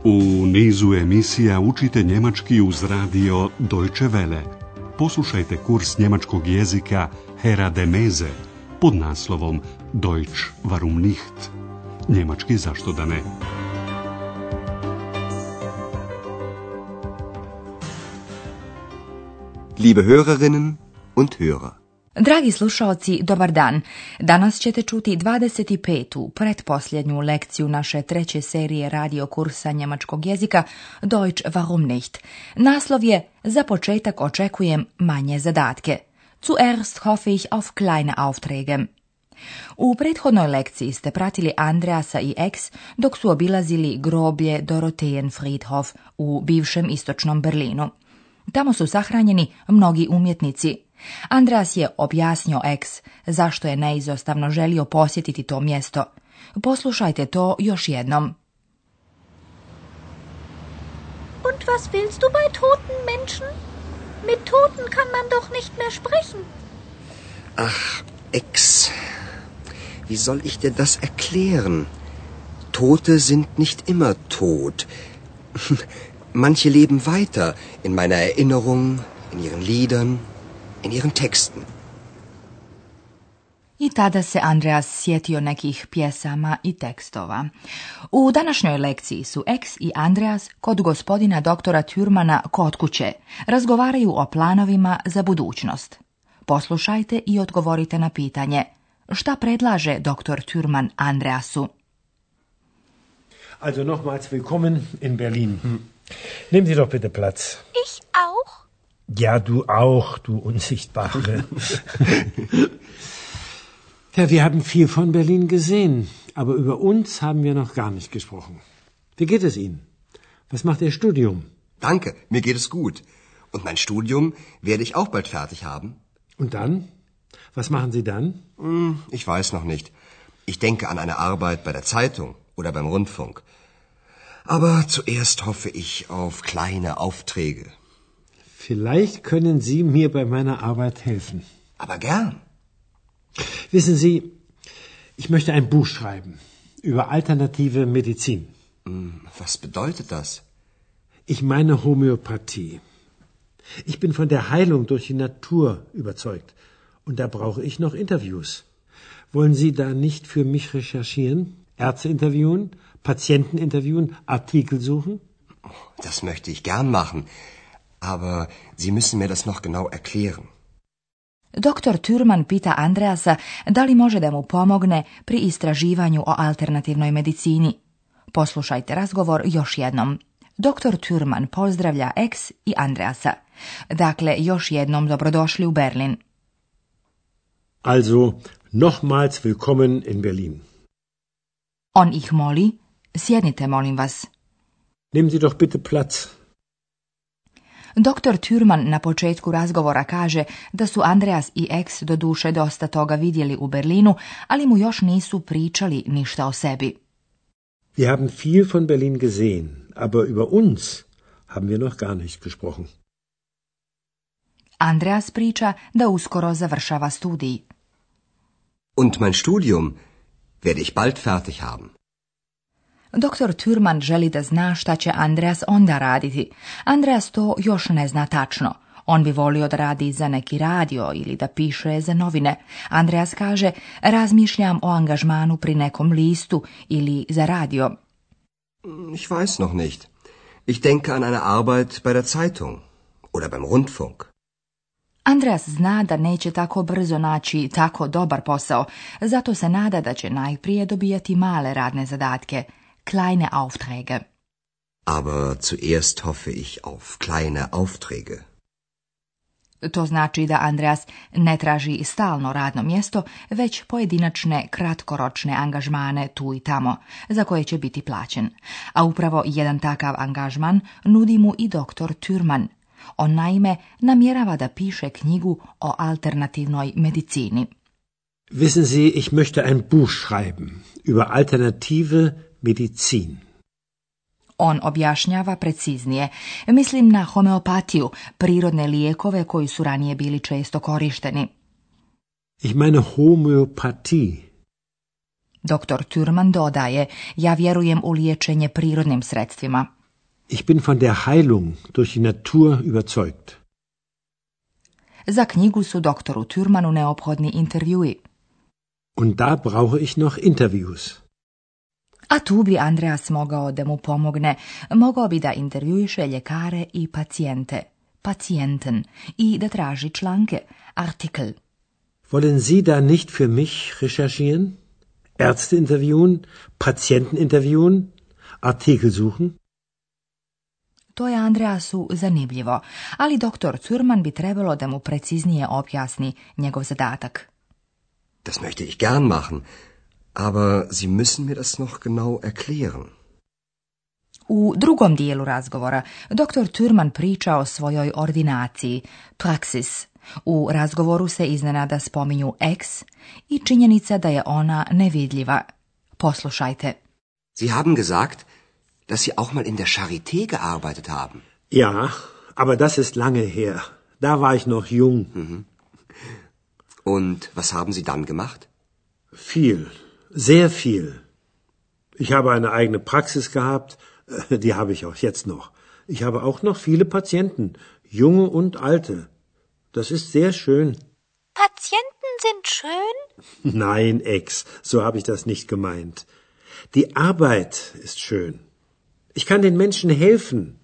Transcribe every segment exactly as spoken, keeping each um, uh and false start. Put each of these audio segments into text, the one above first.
U nizu emisija učite njemački uz radio Deutsche Welle. Poslušajte kurs njemačkog jezika Hera de Meze pod naslovom Deutsch warum nicht? Njemački zašto da ne? Liebe Hörerinnen und Hörer. Dragi slušaoci, dobar dan. Danas ćete čuti dvadeset petu pretposljednju lekciju naše treće serije radio kursa njemačkog jezika Deutsch warum nicht. Naslov je Za početak očekujem manje zadatke. Zuerst hoffe ich auf kleine Aufträge. U prethodnoj lekciji ste pratili Andreasa i Ex dok su obilazili groblje Dorotheenfriedhof u bivšem istočnom Berlinu. Tamo su sahranjeni mnogi umjetnici. Andreas je objasnio Ex zašto je neizostavno želio posjetiti to mjesto. Poslušajte to još jednom. Und was willst du bei toten Menschen? Mit Toten kann man doch nicht mehr sprechen. Ach, Ex, wie soll ich dir das erklären? Tote sind nicht immer tot. Manche leben weiter in meiner Erinnerung, in ihren Liedern, in ihren Texten. I tada se Andreas sjetio nekih pjesama i tekstova. U današnjoj lekciji su Ex i Andreas kod gospodina doktora Thürmana kod kuće. Razgovaraju o planovima za budućnost. Poslušajte i odgovorite na pitanje. Šta predlaže doktor Thürman Andreasu? Also nochmals willkommen in Berlin. Hm. Nehmen Sie doch bitte Platz. Ich auch? Ja, du auch, du Unsichtbare. Ja, wir haben viel von Berlin gesehen, aber über uns haben wir noch gar nicht gesprochen. Wie geht es Ihnen? Was macht Ihr Studium? Danke, mir geht es gut. Und mein Studium werde ich auch bald fertig haben. Und dann? Was machen Sie dann? Hm, ich weiß noch nicht. Ich denke an eine Arbeit bei der Zeitung oder beim Rundfunk. Aber zuerst hoffe ich auf kleine Aufträge. Vielleicht können Sie mir bei meiner Arbeit helfen. Aber gern. Wissen Sie, ich möchte ein Buch schreiben über alternative Medizin. Was bedeutet das? Ich meine Homöopathie. Ich bin von der Heilung durch die Natur überzeugt. Und da brauche ich noch Interviews. Wollen Sie da nicht für mich recherchieren? Ärzte interviewen? Patienten interviewen? Artikel suchen? Das möchte ich gern machen. Aber Sie müssen mir das noch genau erklären. Doktor Thürman pita Andreasa da li može da mu pomogne pri istraživanju o alternativnoj medicini. Poslušajte razgovor još jednom. Doktor Thürman pozdravlja Ex i Andreasa. Dakle, još jednom dobrodošli u Berlin. Also, nochmals willkommen in Berlin. On ih moli, sjednite molim vas. Nehmen Sie doch bitte Platz. Doktor Thürman na početku razgovora kaže da su Andreas i Ex do duše dosta toga vidjeli u Berlinu, ali mu još nisu pričali ništa o sebi. Wir haben viel von Berlin gesehen, aber über uns haben wir noch gar nicht gesprochen. Andreas priča da uskoro završava studij. Und mein Studium werde ich bald fertig haben. Doktor Thürman želi da zna šta će Andreas onda raditi. Andreas to još ne zna tačno. On bi volio da radi za neki radio ili da piše za novine. Andreas kaže, razmišljam o angažmanu pri nekom listu ili za radio. Ich weiß noch nicht. Ich denke an eine Arbeit bei der Zeitung oder beim Rundfunk. Andreas zna da neće tako brzo naći tako dobar posao, zato se nada da će najprije dobijati male radne zadatke. Kleine Aufträge. Aber zuerst hoffe ich auf kleine Aufträge. To znači da Andreas ne traži stalno radno mjesto, već pojedinačne kratkoročne angažmane tu i tamo, za koje će biti plaćen. A upravo jedan takav angažman nudi mu i doktor Thürman. On naime namjerava da piše knjigu o alternativnoj medicini. Wissen Sie, ich möchte ein Buch schreiben über alternative Medizin. On objašnjava preciznije. Mislim na homeopatiju, prirodne lijekove koji su ranije bili često korišteni. Ich meine Homöopathie. Doktor Thürmann dodaje, ja vjerujem u liječenje prirodnim sredstvima. Ich bin von der Heilung durch die Natur überzeugt. Za knjigu su doktoru Thürmannu neophodni intervjui. Und da brauche ich noch Interviews. A tu bi Andreas mogao da mu pomogne. Mogao bi da intervjuiše ljekare i pacijente, Patienten, i da traži članke, Artikel. Wollen Sie da nicht für mich recherchieren? Ärzte interviewen, Patienten interviewen, Artikel suchen? To je Andreasu zanimljivo, ali doktor Thürmann bi trebalo da mu preciznije objasni njegov zadatak. Das möchte ich gern machen, aber Sie müssen mir das noch genau erklären. U drugom dijelu razgovora doktor Thürmann priča o svojoj ordinaciji, Praxis. U razgovoru se iznenada spominju X i činjenica da je ona nevidljiva. Poslušajte. Sie haben gesagt, dass Sie auch mal in der Charité gearbeitet haben. Ja, aber das ist lange her. Da war ich noch jung. Mhm. Und was haben Sie dann gemacht? Viel, sehr viel. Ich habe eine eigene Praxis gehabt, die habe ich auch jetzt noch. Ich habe auch noch viele Patienten, junge und alte. Das ist sehr schön. Patienten sind schön? Nein, Ex, so habe ich das nicht gemeint. Die Arbeit ist schön. Ich kann den Menschen helfen.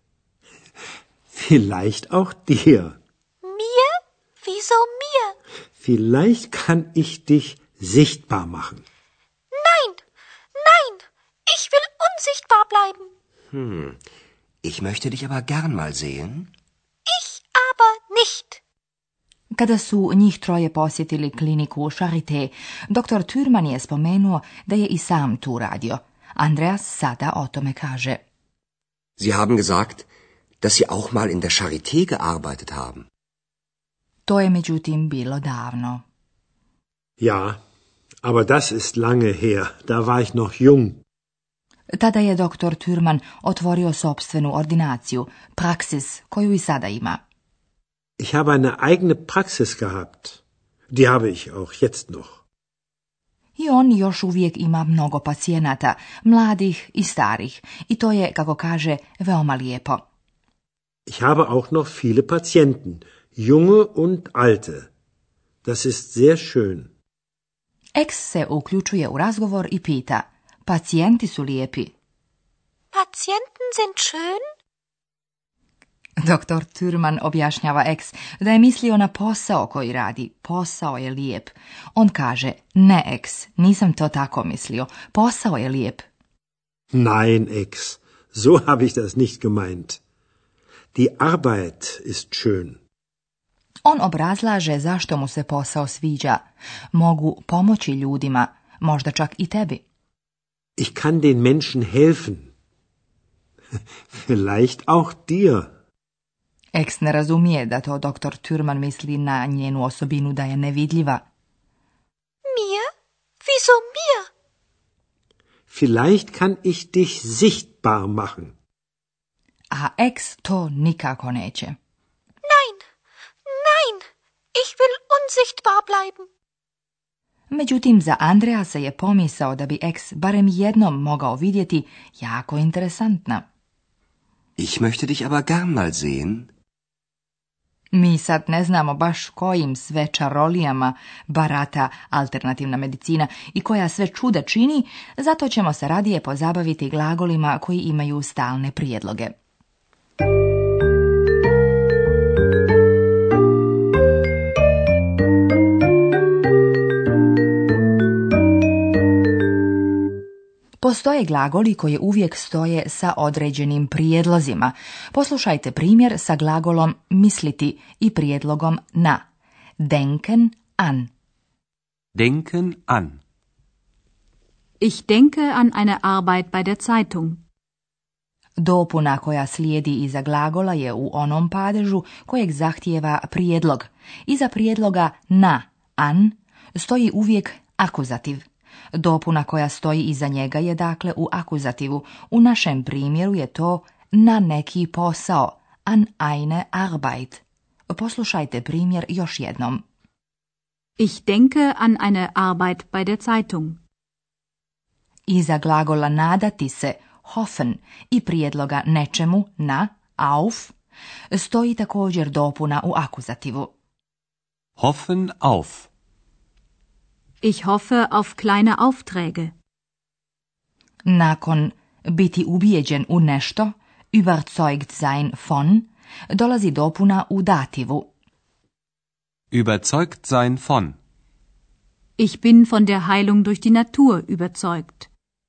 Vielleicht auch dir. Mir? Wieso mir? Vielleicht kann ich dich sichtbar machen. Nein, nein, ich will unsichtbar bleiben. Hm, ich möchte dich aber gern mal sehen. Ich aber nicht. Kada su njih troje posjetili kliniku Charité, doktor Thürmann je spomenuo da je i sam tu radio. Andreas sada o tome kaže. Sie haben gesagt, dass Sie auch mal in der Charité gearbeitet haben. To je međutim bilo davno. Ja, aber das ist lange her. Da war ich noch jung. Tada je doktor Thürmann otvorio sopstvenu ordinaciju, Praxis, koju i sada ima. Ich habe eine eigene Praxis gehabt. Die habe ich auch jetzt noch. I on još uvijek ima mnogo pacijenata, mladih i starih, i to je, kako kaže, veoma lijepo. Ich habe auch noch viele Patienten, junge und alte. Das ist sehr schön. Ex se uključuje u razgovor i pita, pacijenti su lijepi. Patienten sind schön? Doktor Thürmann objašnjava Ex da je mislio na posao koji radi. Posao je lijep. On kaže, ne Ex, nisam to tako mislio. Posao je lijep. Nein, Ex, so habe ich das nicht gemeint. Die Arbeit ist schön. On obrazlaže zašto mu se posao sviđa. Mogu pomoći ljudima, možda čak i tebi. Ich kann den Menschen helfen. Vielleicht auch dir. Ex ne razumije da to doktor Thürmann misli na njenu osobinu da je nevidljiva. Mir? Wieso mir? Vielleicht kann ich dich sichtbar machen. A Ex to nikako neće. Nein, nein, ich will unsichtbar bleiben. Međutim, za Andreasa je pomisao da bi Ex barem jednom mogao vidjeti jako interesantna. Ich möchte dich aber gern mal sehen. Mi sad ne znamo baš kojim sve čarolijama barata alternativna medicina i koja sve čuda čini, zato ćemo se radije pozabaviti glagolima koji imaju stalne prijedloge. Postoje glagoli koji uvijek stoje sa određenim prijedlozima. Poslušajte primjer sa glagolom misliti i prijedlogom na. Denken an. Denken an. Ich denke an eine Arbeit bei der Zeitung. Dopuna koja slijedi iza glagola je u onom padežu kojeg zahtijeva prijedlog. Iza prijedloga na, an, stoji uvijek akuzativ. Dopuna koja stoji iza njega je dakle u akuzativu. U našem primjeru je to na neki posao, an eine Arbeit. Poslušajte primjer još jednom. Ich denke an eine Arbeit bei der Zeitung. Iza glagola nadati se, hoffen, i prijedloga nečemu, na, auf, stoji također dopuna u akuzativu. Hoffen auf. Ich hoffe auf kleine Aufträge. Nakon biti ubijeđen u nešto, überzeugt sein von, dolazi dopuna u dativu. Überzeugt sein von. Ich bin von der Heilung durch die Natur überzeugt.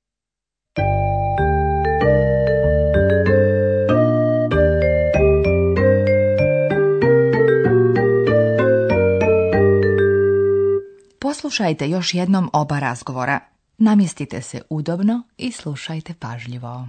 Poslušajte još jednom oba razgovora. Namjestite se udobno i slušajte pažljivo.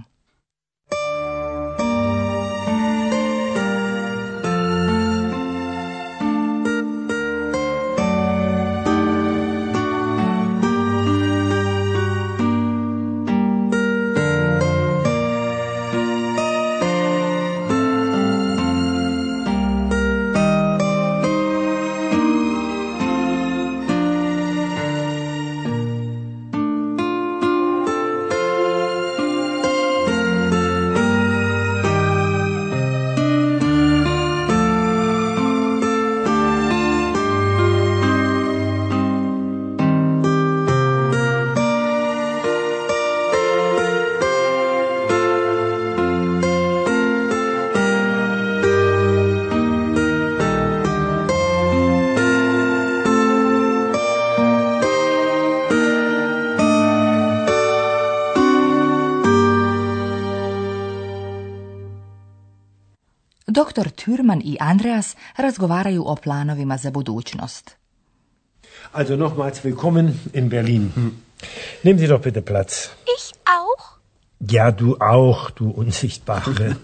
Doktor Thürmann i Andreas razgovaraju o planovima za budućnost. Also nochmals willkommen in Berlin. Nehmen Sie doch bitte Platz. Ich auch? Ja, du auch, du Unsichtbare.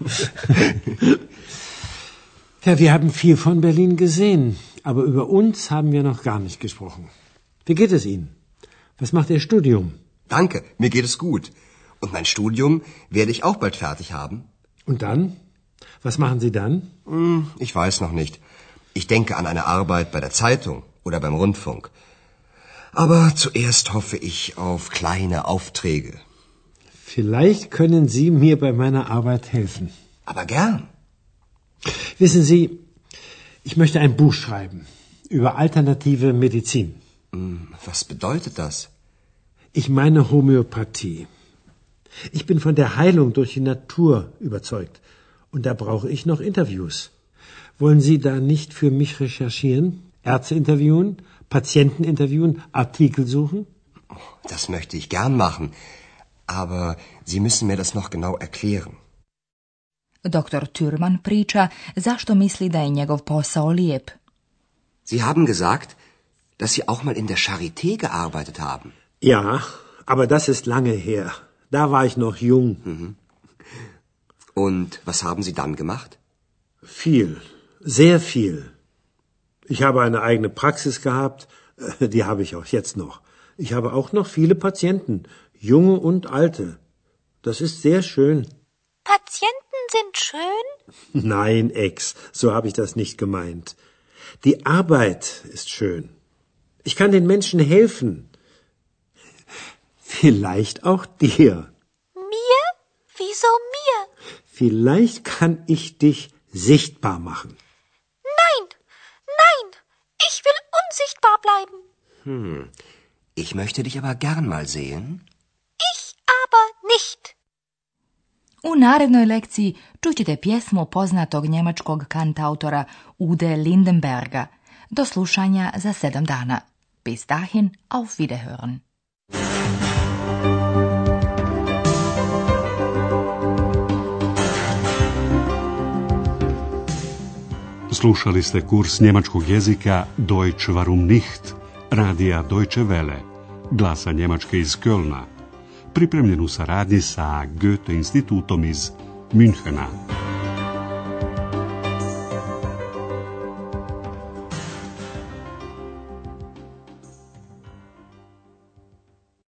Ja, wir haben viel von Berlin gesehen, aber über uns haben wir noch gar nicht gesprochen. Wie geht es Ihnen? Was macht Ihr Studium? Danke, mir geht es gut. Und mein Studium werde ich auch bald fertig haben. Und dann? Was machen Sie dann? Hm, ich weiß noch nicht. Ich denke an eine Arbeit bei der Zeitung oder beim Rundfunk. Aber zuerst hoffe ich auf kleine Aufträge. Vielleicht können Sie mir bei meiner Arbeit helfen. Aber gern. Wissen Sie, ich möchte ein Buch schreiben über alternative Medizin. Was bedeutet das? Ich meine Homöopathie. Ich bin von der Heilung durch die Natur überzeugt. Und da brauche ich noch Interviews. Wollen Sie da nicht für mich recherchieren? Ärzte interviewen? Patienten interviewen? Artikel suchen? Das möchte ich gern machen. Aber Sie müssen mir das noch genau erklären. Doktor Thürmann priča zašto misli da je njegov posao lijep. Sie haben gesagt, dass Sie auch mal in der Charité gearbeitet haben. Ja, aber das ist lange her. Da war ich noch jung. Mhm. Und was haben Sie dann gemacht? Viel, sehr viel. Ich habe eine eigene Praxis gehabt, die habe ich auch jetzt noch. Ich habe auch noch viele Patienten, junge und alte. Das ist sehr schön. Patienten sind schön? Nein, Ex, so habe ich das nicht gemeint. Die Arbeit ist schön. Ich kann den Menschen helfen. Vielleicht auch dir. Mir? Wieso mir? Vielleicht kann ich dich sichtbar machen. Nein, nein, ich will unsichtbar bleiben. Hm, ich möchte dich aber gern mal sehen. Ich aber nicht. U narednoj lekciji čućete pjesmu poznatog njemačkog kantautora Ude Lindenberga. Do slušanja za sedam dana. Bis dahin, auf Wiederhören. Slušali ste kurs njemačkog jezika Deutsch warum nicht, radija Deutsche Welle, glasa Njemačke iz Kölna, pripremljen u saradnji sa Goethe institutom iz Münchena.